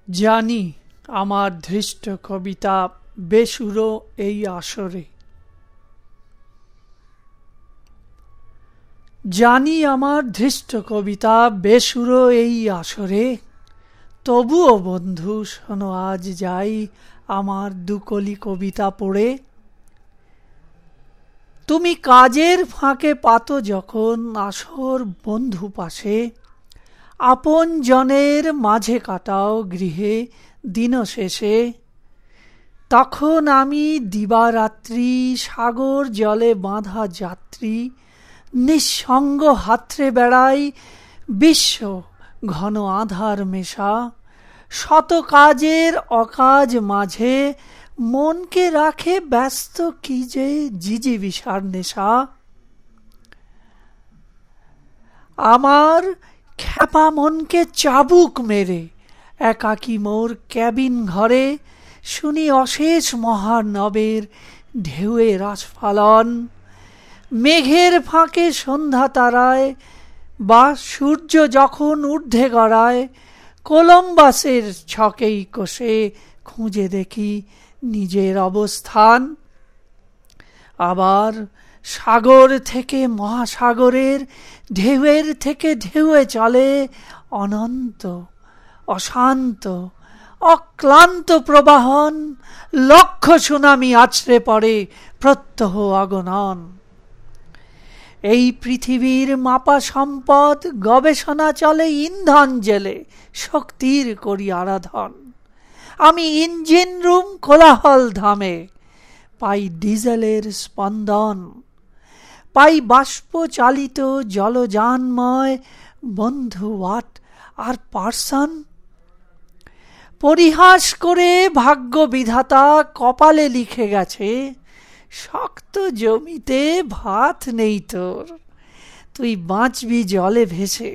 জানি আমার ধৃষ্ট কবিতা বেসুরো এই আসরে। জানি আমার ধৃষ্ট কবিতা বেসুরো এই আসরে, তবুও বন্ধু শোনো আজ যাই আমার দুকলি কবিতা পড়ে। তুমি কাজের ফাঁকে পাতো যখন আসর বন্ধু পাশে, আপন জনের মাঝে কাটাও গৃহে দিন শেষে। তখন আমি দিবারাত্রি সাগর জলে বাঁধা যাত্রী, নিঃসঙ্গ হাতড়ে বেড়াই বিশ্ব ঘন আধার মেশা। শত কাজের অকাজ মাঝে মনকে রাখে ব্যস্ত কি যে জিজিবিষার নেশা। আমার খ্যাপা মনকে চাবুক মেরে একাকী মোর ক্যাবিন ঘরে শুনি অশেষ মহানবের ঢেউয়ের আস্ফালন। মেঘের ফাঁকে সন্ধ্যা তারায় বা সূর্য যখন ঊর্ধ্বে গড়ায়, কলম্বাসের ছকেই কষে খুঁজে দেখি নিজের অবস্থান। আবার সাগর থেকে মহাসাগরের ঢেউয়ের থেকে ঢেউয়ে চলে অনন্ত অশান্ত অক্লান্ত প্রবাহন। লক্ষ সুনামি আছড়ে পড়ে প্রত্যহ অগণন। এই পৃথিবীর মাপা সম্পদ গবেষণা চলে ইন্ধন জেলে শক্তির করি আরাধন। আমি ইঞ্জিন রুম কোলাহল ধামে পাই ডিজেলের স্পন্দন, পাই বাষ্প চালিত জলযানময় বন্ধু ওয়াট আর পার্সন। পরিহাস করে ভাগ্য বিধাতা কপালে লিখে গেছে, শক্ত জমিতে ভাত নেই তোর, তুই বাঁচবি জলে ভেসে।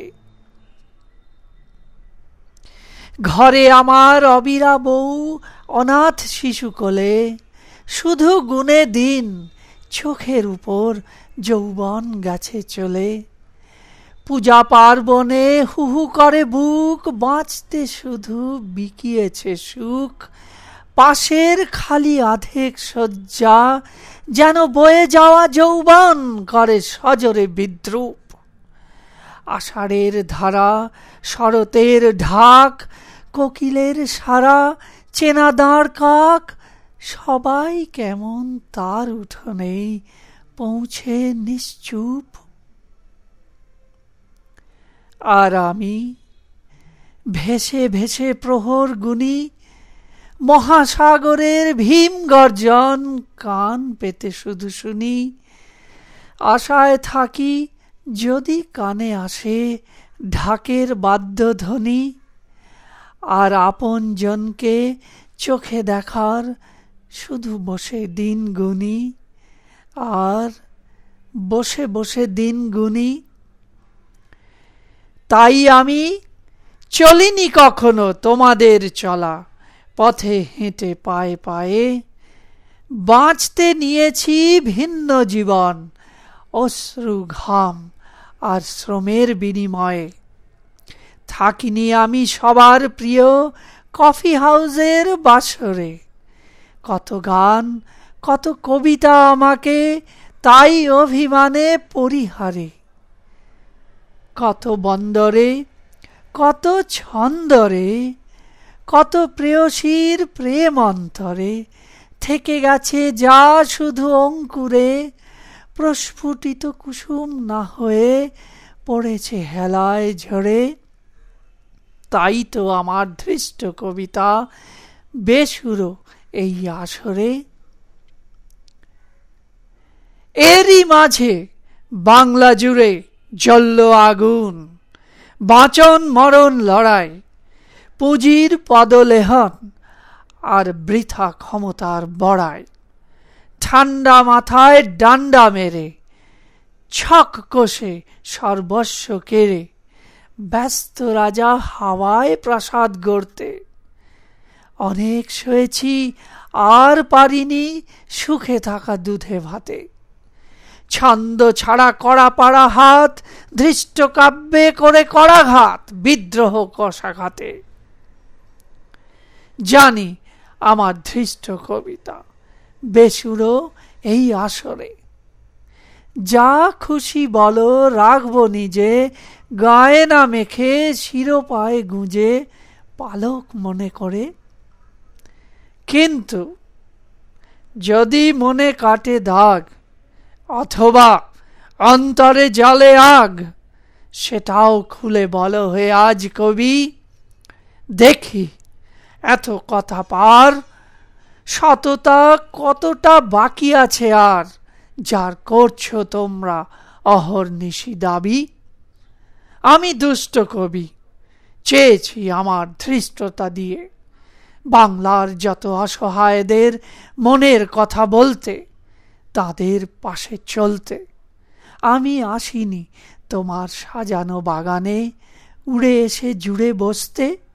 ঘরে আমার অবিরা বউ অনাথ শিশু কোলে, শুধু গুনে দিন চোখের উপর যৌবন গেছে চলে। পূজা পার্বণে হুহু করে বুক, বাঁচতে শুধু বিকিয়েছে সুখ। পাশের খালি আধেক শয্যা যেন বয়ে যাওয়া যৌবন করে সজরে বিদ্রুপ। আষাঢ়ের ধারা শরতের ঢাক, কোকিলের সারা চেনা দাঁড় কাক, সবাই কেমন তার উঠোনেই পৌঁছে নিশ্চুপ। আর আমি ভেসে ভেসে প্রহর গুনি, মহাসাগরের ভীম গর্জন কান পেতে শুধু শুনি। আশায় থাকি যদি কানে আসে ঢাকের বাদ্যধ্বনি, আর আপন জনকে চোখে দেখার শুধু বসে দিন গুনি, আর বসে বসে দিন গুনি। তাই আমি চলিনি কখনো তোমাদের চলা পথে হেঁটে পায়ে পায়ে। বাঁচতে নিয়েছি ভিন্ন জীবন অশ্রু ঘাম আর শ্রমের বিনিময়ে। থাকিনি আমি সবার প্রিয় কফি হাউসের বাসরে। কত গান কত কবিতা আমাকে তাই অভিমানে পরিহারে। কত বন্দরে কত ছন্দরে কত প্রেয়সীর প্রেম অন্তরে থেকে গেছে যা শুধু অঙ্কুরে, প্রস্ফুটিত কুসুম না হয়ে পড়েছে হেলায় ঝরে। তাই তো আমার ধৃষ্ট কবিতা বেসুরো এই আসরে। এরই মাঝে বাংলা জুড়ে জ্বলল আগুন, বাঁচন মরণ লড়াই, পুঁজির পদলেহন আর বৃথা ক্ষমতার বড়াই। ঠান্ডা মাথায় ডান্ডা মেরে ছক কষে সর্বস্ব কেড়ে ব্যস্ত রাজা হাওয়ায় প্রাসাদ গড়তে। অনেক সয়েছি আর পারিনি সুখে থাকা দুধে ভাতে। ছন্দ ছাড়া কড়া পাড়া হাত ধৃষ্ট কাব্যে করে করাঘাত বিদ্রোহ কষাঘাতে। জানি আমার ধৃষ্ট কবিতা বেসুরো এই আসরে। যা খুশি বলো রাখবো নিজে, গায়ে না মেখে শিরোপায়ে গুঁজে পালক মনে করে। কিন্তু যদি মনে কাটে দাগ, অথবা অন্তরে জ্বলে আগ, সেটাও খুলে বলো হে আজ কবি। দেখি এত কথা পার, সততা কতটা বাকি আছে আর, যার করছো তোমরা অহর্নিশি দাবি। আমি দুষ্ট কবি, চেয়েছি আমার ধৃষ্টতা দিয়ে বাংলার যত অসহায়দের মনের কথা বলতে, তাদের পাশে চলতে। আমি আসিনি তোমার সাজানো বাগানে উড়ে এসে জুড়ে বসতে।